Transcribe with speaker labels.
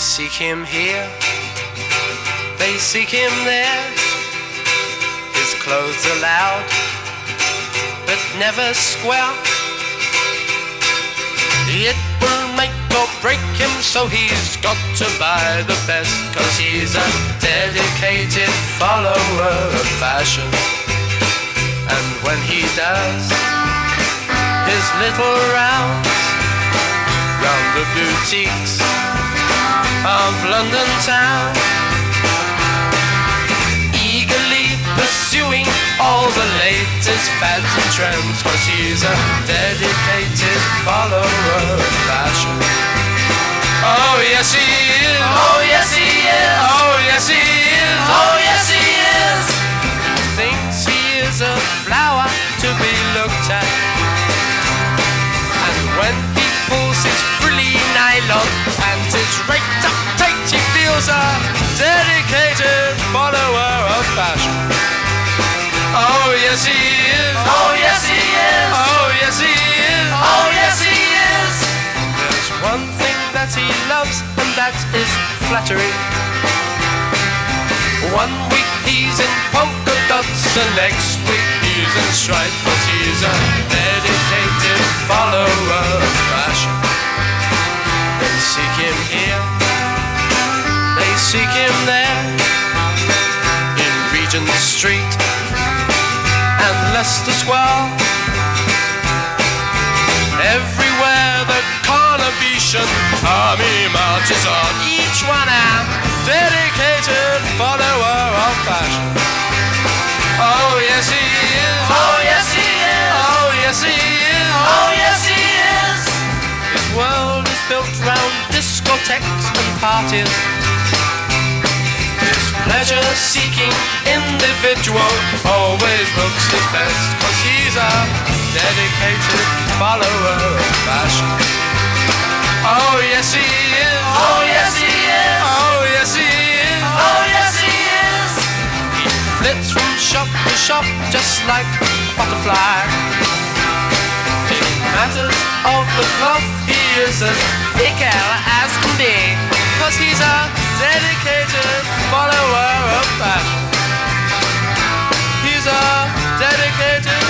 Speaker 1: seek him here, they seek him there. His clothes are loud, but never square. It will make or break him, so he's got to buy the best, 'cause he's a dedicated follower of fashion. And when he does his little rounds round the boutiques of London town, eagerly pursuing all the latest fads and trends, 'cause he's a dedicated follower of fashion. Oh yes he is, oh yes he is, oh yes he is, oh yes he is. He thinks he is a flower to be looked at, and when he pulls his frilly nylon and his raked up tight, he feels a dedicated follower of fashion. Oh yes he is, oh yes he is, oh yes he is, oh yes he is. There's one thing that he loves, and that is flattery. One week he's in polka dots, and next week he's in stripes, 'cause he's a dedicated follower of fashion. They seek him here, they seek him there, in Regent Street and Leicester Square. Everywhere the Carnation army marches on, each one a dedicated follower of fashion. Oh yes he is, oh yes he is, oh yes he is, oh yes he is. His world is built round discotheques and parties. His pleasure-seeking individual always looks his best, 'cause he's a dedicated follower of fashion. Oh yes he is, oh yes he is, oh yes he is, oh yes he is. He flits from shop to shop just like a butterfly. In matters of the cloth he is as fickle as can be, 'cause he's a dedicated follower of fashion. He's a dedicated